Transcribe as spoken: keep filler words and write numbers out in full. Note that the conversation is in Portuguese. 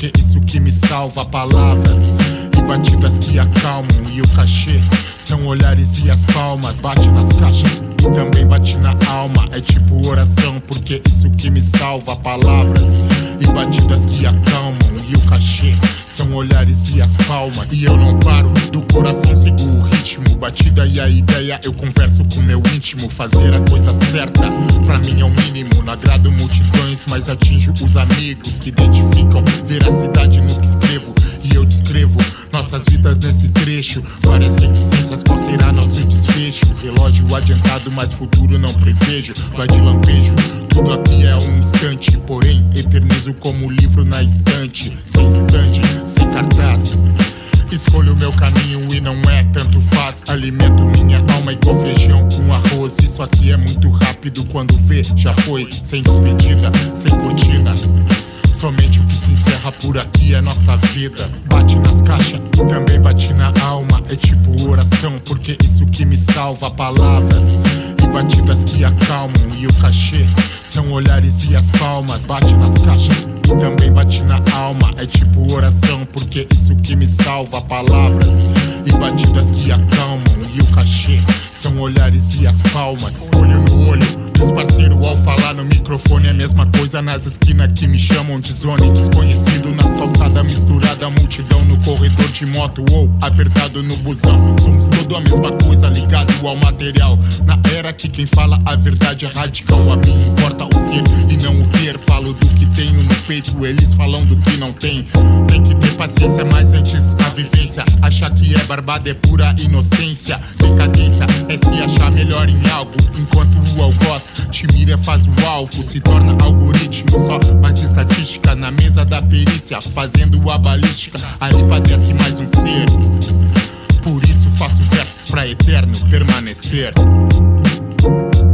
porque isso que me salva. Palavras e batidas que acalmam, e o cachê são olhares e as palmas. Bate nas caixas e também bate na alma. É tipo oração, porque isso que me salva. Palavras e batidas que acalmam, e o cachê são olhares e as palmas. E eu não paro, do coração sigo o ritmo. Batida e a ideia, eu converso com meu íntimo. Fazer a coisa certa, pra mim é o mínimo. Não agrado multidões, mas atinjo os amigos que identificam veracidade no que escrevo. E eu descrevo nossas vidas nesse trecho. Várias reticências, qual será nosso desfecho? Relógio adiantado, mas futuro não prevejo. Vai de lampejo, tudo aqui é um instante. Porém, eternizo como livro na estante. Sem estante, sem cartaz. Escolho meu caminho e não é tanto faz. Alimento minha alma igual feijão com arroz. Isso aqui é muito rápido, quando vê, já foi. Sem despedida, sem cortina. Somente o que se encerra por aqui é nossa vida. Bate nas caixas e também bate na alma. É tipo oração, porque isso que me salva. Palavras e batidas que acalmam, e o cachê são olhares e as palmas. Bate nas caixas e também bate na alma. É tipo oração, porque isso que me salva. Palavras e batidas que acalmam, e o cachê são olhares e as palmas. Olho no olho dos parceiros ao falar no microfone. É a mesma coisa nas esquinas que me chamam de zona. Desconhecido nas calçadas, misturada multidão no corredor de moto ou apertado no busão. Somos tudo a mesma coisa, ligado ao material. Na era que quem fala a verdade é radical. A mim importa o ser e não o ter. Falo do que tenho no peito, eles falam do que não tem. Tem que ter paciência, mas antes a vivência. Achar que é barbada é pura inocência. Decadência é se achar melhor em algo, enquanto o algoz te mira, faz o alvo. Se torna algoritmo, só mais estatística na mesa da perícia, fazendo a balística. Ali padece mais um ser. Por isso faço versos pra eterno permanecer.